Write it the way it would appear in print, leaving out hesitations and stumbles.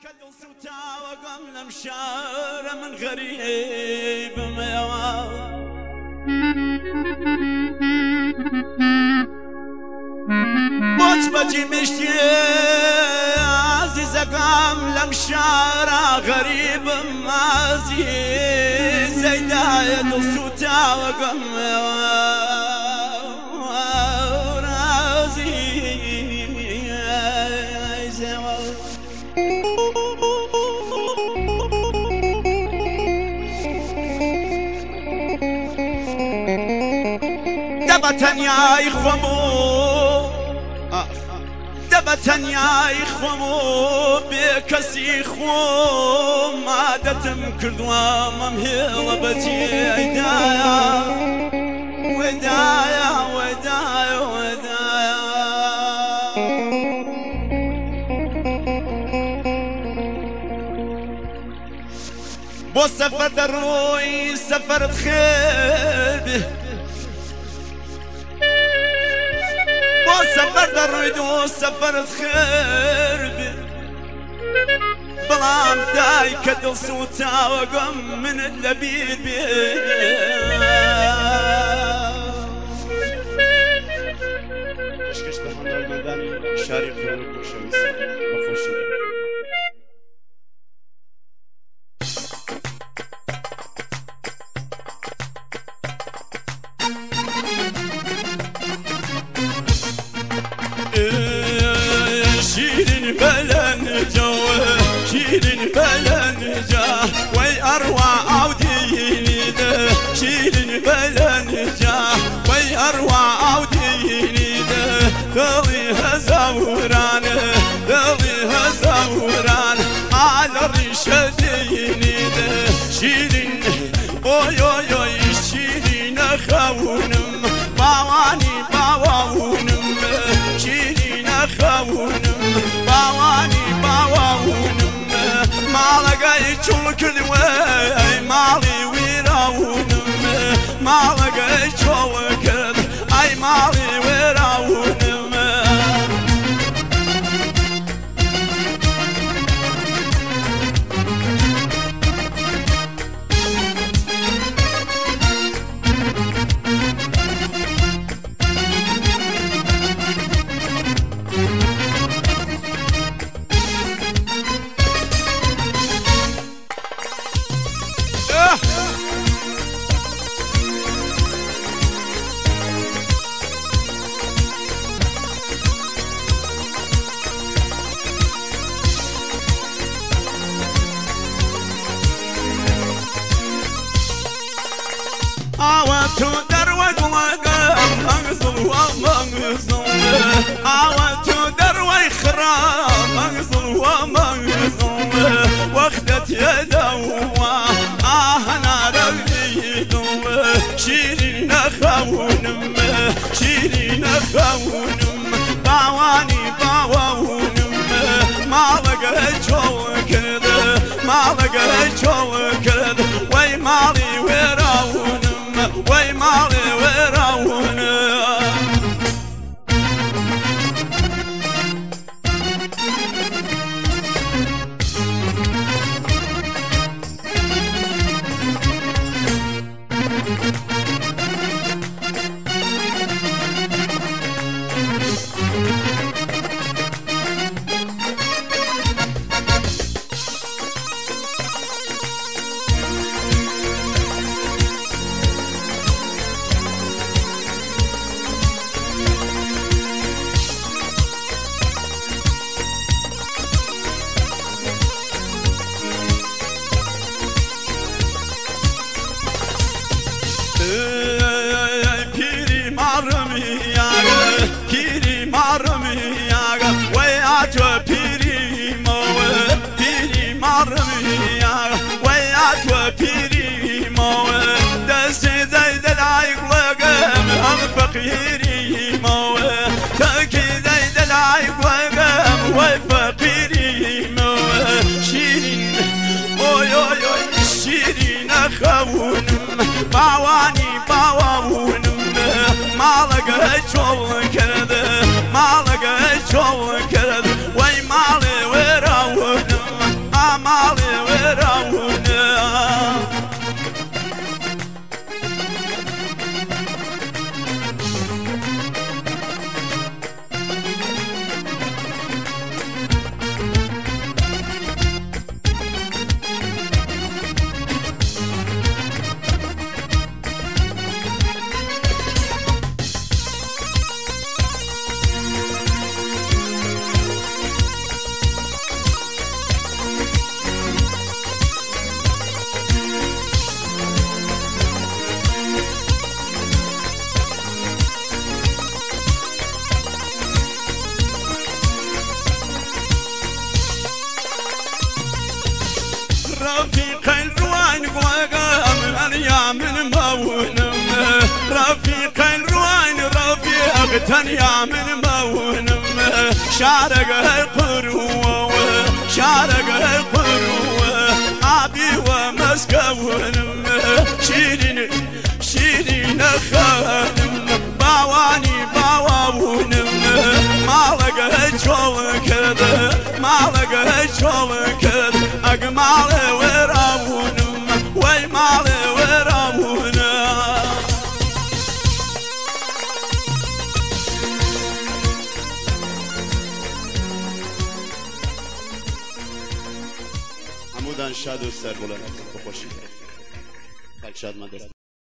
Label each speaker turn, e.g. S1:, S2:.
S1: كدل سوتا وقم لمشار من غريب ميوا موج بجي مشتي عزيز قام لمشار غريب عزيز زيدا يدل سوتا وقم دبتن يا إخوامو دبتن يا إخوامو بكسي إخوام ما دتم كردوا ممهل بتي ودايا ودايا ودايا ودايا بو سفر دروي سفر خير سفر دريدو سفر خير بلام داي كدل صوتا وقم من اللبيب كشكش بحمد المداني شاري خيرك وشمس مفوشي شيرين بلن جوه شيرين بلن جاه وي أروع عوديني ده شيرين بلن جاه وي أروع عوديني ده ذليها زوران ذليها زوران على الرشديني ده شيرين اوي اوي اوي شيرين خونم باواني باوانم شيرين خونم باواني باوانم مالقاي تشوكل وي مالي ويراونم مالقاي تشوكل اي مالي ويراونم عواتو دروت وقام مغزل ومغزل عواتو دروي خرام مغزل ومغزل وقتت يدوا انا رغيدو شيرين خونم شيرين خونم باواني باوانم ما لقى شوكد ما لقى شوكد وي مالي وراون وي مالي وراون كيري مارمياغا كيري مارمياغا وياتو بيري مو بيري مارمياغا وياتو بيري مو دسي زيد العيق لقم هم فقيري مو تاكي زيد العيق لقم وفقيري مو شيرين اوي اوي اوي شيرين خونم باواني باوانم ما لقى شوكد ما لقى شوكد وي مالي وراونم تنيا من مونم شارق قروة شارق قروة عبي ومسكونم شيرين خانم باواني باوونم مالك هجول كذا مالك هجول كذا أجمال وراونم ويمال وراونم
S2: عمودان شاد و سر بلند بخوشی خاک شاد من دست